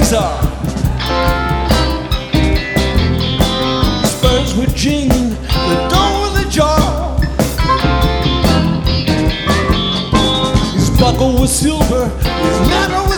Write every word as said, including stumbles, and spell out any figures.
razor. Spurs were jingling, the door was ajar. His buckle was silver, his manner